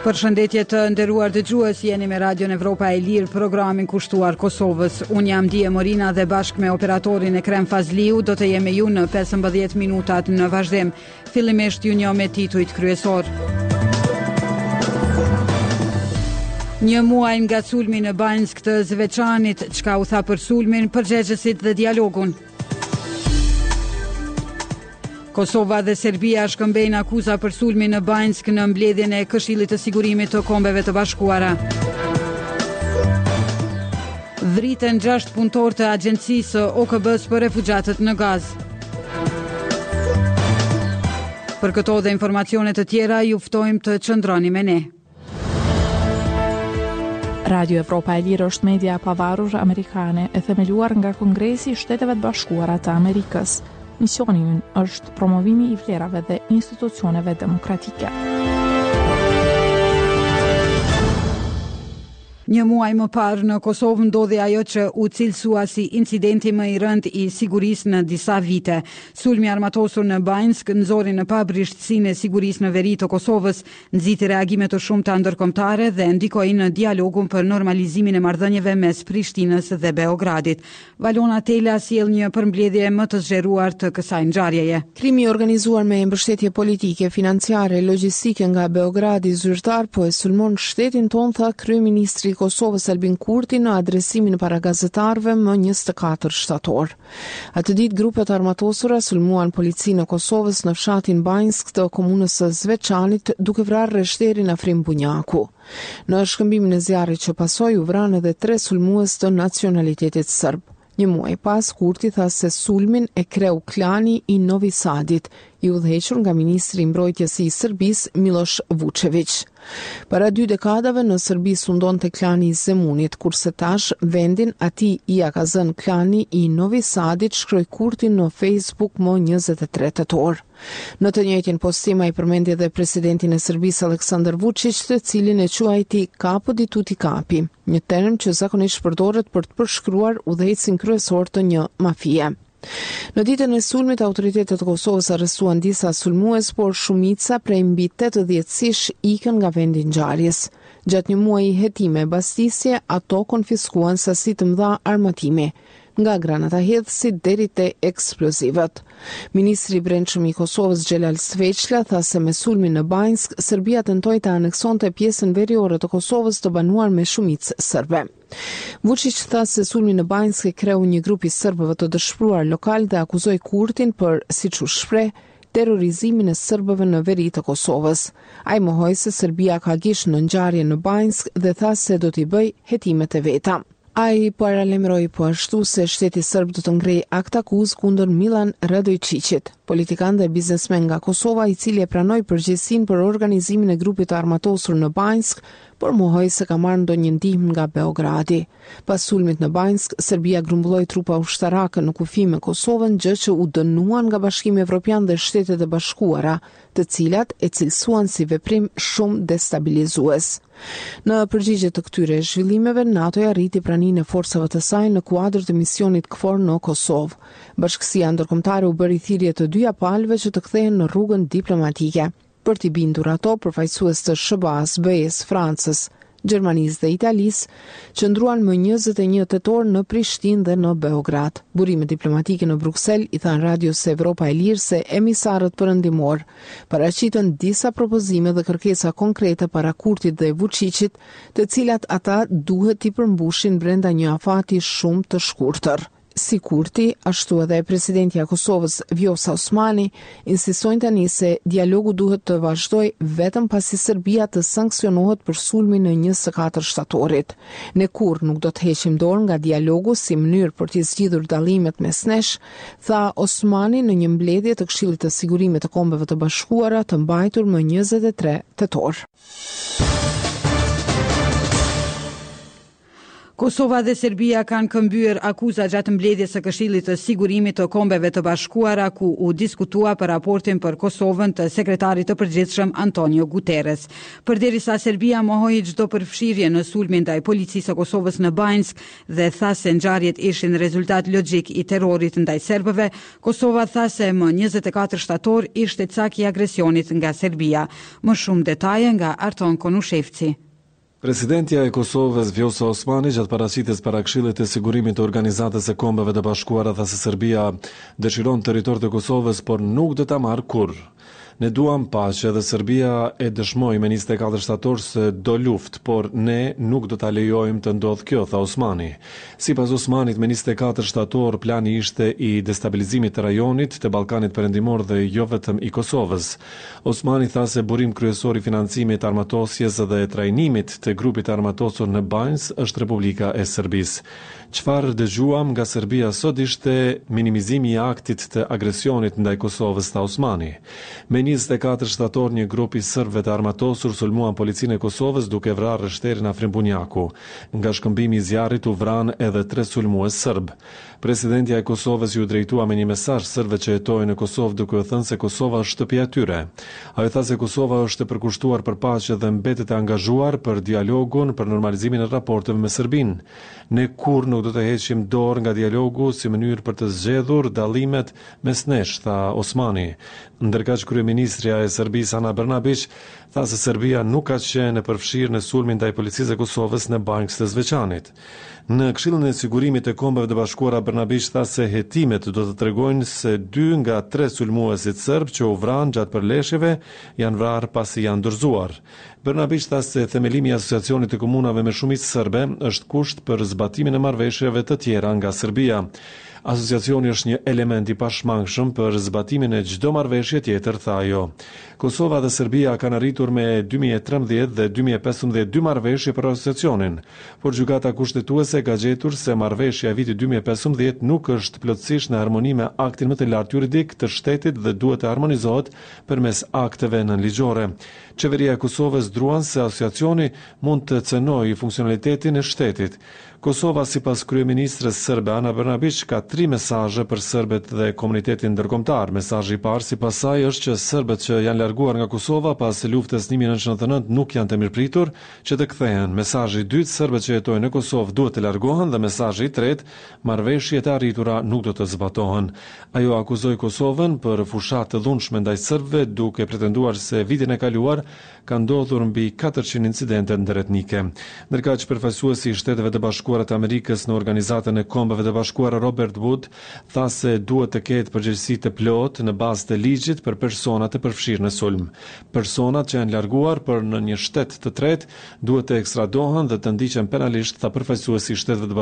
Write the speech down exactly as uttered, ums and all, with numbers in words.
Përshëndetje të nderuar dëgjues, jeni me Radion Evropa e Lirë, programin kushtuar Kosovës. Unë jam Dije Morina dhe bashkë me operatorin Ekrem Fazliu do të jemi ju në pesëmbëdhjetë minutat në vazhdim. Fillimisht ju njoh me titujt kryesor. Një muaj nga sulmi në Banjsk të Zveçanit, çka u tha për sulmin, përgjegjësit dhe dialogun. Kosova dhe Serbia shkëmbejnë akuza për sulmin në Banjsk në mbledhjen e Këshillit të Sigurimit të Kombeve të Bashkuara. Vriten gjashtë punëtor të agjencisë O K B-s për refugjatët në Gazë. Për këto dhe informacione të tjera, ju ftojmë të qëndroni me ne. Radio Evropa e Lirë është media e pavarur amerikane e themeluar nga Kongresi i Shteteve të Bashkuara të Amerikës. Misioni ynë është promovimi i vlerave dhe institucioneve demokratike. Një muaj më parë në Kosovë ndodhi ajo që u cilësua si incidenti më i rënd i sigurisë në disa vite. Sulmi armatosur në Banjsk nxori në pabrishtsinë e sigurisë në veri të Kosovës, nxiti reagime të shumta ndërkombëtare dhe ndikoi në dialogun për normalizimin e marrëdhënieve mes Prishtinës dhe Beogradit. Valona Tela sjell një përmbledhje më të zgjeruar të kësaj ngjarjeje. Krimi i organizuar me mbështetje politike, financiare, logjistike nga Beogradi zyrtar po e sulmon shtetin ton, tha kryeministri Kosovës Albin Kurti në adresimin para gazetarëve më njëzet e katër shtator. Atë ditë grupet armatosura sulmuan policinë e Kosovës në fshatin Banjsk të komunës së Zveçanit, duke vrarë reshterin Afrim Bunjaku. Në shkëmbimin e zjarrit që pasoi u vranë edhe tre sulmues të nacionalitetit serb. Një muaj pas, Kurti tha se sulmin e kreu klani i Novi Sadit, i udhëhequr nga ministri i mbrojtjes i Serbisë Miloš Vučević. Para dy dekadave në Serbi sundonte klani i Zemunit, kurse tash vendin atij i ja ka zënë klani i Novi Sadit, shkroi Kurti në Facebook më njëzet e tre tetor. Në të njëjtin postim ai përmendi edhe presidentin e Serbisë Aleksandar Vučić, të cilin e quajti kapo di tutti kapi, një term që zakonisht përdoret për të përshkruar udhëhecin kryesor të një mafie. Në ditën e sulmit, autoritetet e Kosovës arrestuan disa sulmues, por shumica prej mbi tetëdhjetë-ish ikën nga vendi i ngjarjes. Gjatë një muaji hetime e bastisje, ato konfiskuan sasi të mëdha armatimi, nga granata hedhësit deri te eksplozivët. Ministri i Brendshëm i Kosovës Xhelal Sveçla tha se me sulmin në Banjsk, Serbia tentoi të aneksonte pjesën veriore të Kosovës të banuar me shumicë serbe. Vučić tha se sulmi në Banjsk e kreu një grup i serbëve të dëshpëruar lokal dhe akuzoi Kurtin për, siç u shpreh, terrorizimin e serbëve në veri të Kosovës. Ai mohoi se Serbia ka gishtë në ngjarje në Banjsk dhe tha se do t'i bëj hetimet e veta. Ai paralajmëroi po ashtu se shteti serb do të ngrej akt akuzë kundër Milan Radojčićit, politikan dhe biznesmen nga Kosova, i cili e pranoi përgjegjësinë për organizimin e grupit të armatosur në Banjsk, por mohoi se ka marrë ndonjë ndihmë nga Beogradi. Pas sulmit në Banjsk, Serbia grumbulloi trupa ushtarake në kufi me Kosovën, gjë që u dënuan nga Bashkimi Evropian dhe Shtetet e Bashkuara, të cilat e cilësuan si veprim shumë destabilizues. Në përgjigje të këtyre zhvillimeve, NATO arriti praninë e forcave të saj në kuadër të misionit K F O R në Kosovë. Bashkësia ndërkombëtare u bëri thirrje të dyja palëve që të kthehen në rrugën diplomatike. Për t'i bindur ato, përfaqësues të S B A-s, B E-s, Francës, Gjermanisë dhe Italisë qëndruan më njëzet e një tetor në Prishtinë dhe në Beograd. Burime diplomatike në Bruksel i thanë Radios Evropa e Lirë se emisarët perëndimor paraqitën disa propozime dhe kërkesa konkrete para Kurtit dhe Vučićit, të cilat ata duhet t'i përmbushin brenda një afati shumë të shkurtër. Si Kurti, ashtu edhe presidentja e Kosovës Vjosa Osmani insistojnë tani se dialogu duhet të vazhdojë vetëm pasi Serbia të sanksionohet për sulmin në njëzet e katër shtatorit. Ne kurrë nuk do të heqim dorë nga dialogu si mënyrë për të zgjidhur dallimet mes nesh, tha Osmani në një mbledhje të Këshillit të Sigurimit të Kombeve të Bashkuara të mbajtur më njëzet e tre tetor. Kosova dhe Serbia kanë këmbyer akuza gjatë mbledhjes së Këshillit të Sigurimit të Kombeve të Bashkuara, ku u diskutua për raportin për Kosovën të sekretarit të përgjithshëm Antonio Guterres. Përderisa Serbia mohoi çdo përfshirje në sulmin ndaj policisë së Kosovës në Banjsk dhe tha se ngjarjet ishin rezultat logjik i terrorit ndaj serbëve, Kosova tha se më njëzet e katër shtator ishte cak i agresionit nga Serbia. Më shumë detaje nga Arton Konushevci. Presidentja e Kosovës Vjosa Osmani gjatë paraqitjes para Këshillit të Sigurimit të Organizatës së Kombeve të Bashkuara tha se Serbia dëshiron territor të Kosovës, por nuk do ta marrë kurrë. Ne duam paqe dhe Serbia e dëshmoi me njëzet e katër shtator se do luftë, por ne nuk do ta lejojmë të ndodhë kjo, tha Osmani. Sipas Osmanit, me njëzet e katër shtator plani ishte i destabilizimit të rajonit, të Ballkanit Perëndimor dhe jo vetëm i Kosovës. Osmani tha se burim kryesor i financimit armatosjes dhe trajnimit të grupit armatosur në Banjsk është Republika e Serbisë. Çfarë dëgjuam nga Serbia sot ishte minimizimi i aktit të agresionit ndaj Kosovës, tha Osmani. Me njëzet e katër shtator, një grup i serbëve të armatosur sulmuan policinë e Kosovës duke vrarë rështerin Afrim Bunjaku. Nga shkëmbimi i zjarrit u vranë edhe tre sulmues serb. Presidentja e Kosovës ju drejtua me një mesazh serbëve që jetojnë në Kosovë duke u thënë se Kosova është shtëpia e tyre. Ai tha se Kosova është e përkushtuar për paqe dhe mbetet e angazhuar për dialogun për normalizimin e raporteve me Serbinë. Ne kurrë nuk do të heqim dorë nga dialogu si mënyrë për të zgjedhur dallimet mes nesh, tha Osmani. Ndërkaq kryeministrja e Serbisë Ana Brnabić tha se Serbia nuk ka qenë e përfshirë në sulmin ndaj policisë së Kosovës në Banjsk të Zveçanit. Në Këshillin e Sigurimit të Kombeve të Bashkuara, Brnabić tha se hetimet do të tregojnë se dy nga tre sulmuesit serb që u vranë gjatë përleshjeve janë vrarë pasi janë dorëzuar. Brnabić tha se themelimi i asociacionit të komunave me shumicë serbe është kusht për zbatimin e marrëveshjeve të tjera nga Serbia. Asociacioni është një element i pashmangshëm për zbatimin e çdo marrëveshje tjetër, tha ajo. Kosova dhe Serbia kanë arritur me dy mijë e trembëdhjetë dhe dy mijë e pesëmbëdhjetë dy marrëveshje për asociacionin, por gjykata kushtetuese ka gjetur se marrëveshja e vitit dy mijë e pesëmbëdhjetë nuk është plotësisht në harmoni me aktin më të lartë juridik të shtetit dhe duhet të harmonizohet përmes akteve nënligjore. Qeveria e Kosovës druan se asociacioni mund të cënojë funksionalitetin e shtetit. Kosova, sipas kryeministres serbe Ana Brnabić, ka tri mesazhe për serbët dhe komunitetin ndërkombëtar. Mesazhi i parë sipas saj është që serbët që janë larguar nga Kosova pas luftës një mijë nëntëqind e nëntëdhjetë e nëntë nuk janë të mirëpritur që të kthehen. Mesazhi i dytë, serbët që jetojnë në Kosovë duhet të largohen, dhe mesazhi i tretë, marrëveshjet e arritura nuk do të zbatohen. Ajo akuzoi Kosovën për fushat të dhunshme ndaj serbëve, duke pretenduar se vitin e kaluar ka ndodhur mbi katërqind incidente ndëretnike. Ndërkaq përfaqësuesi i Shteteve të Bashkuara të Amerikës në Organizatën e Kombeve të Bashkuara Robert Wood tha se duhet të ketë përgjegjësi të plotë në bazë të ligjit për personat të përfshirë në sulm. Personat që janë larguar për në një shtet të tretë duhet të ekstradohen dhe të ndiqen penalisht, tha përfaqësuesi i Shteteve të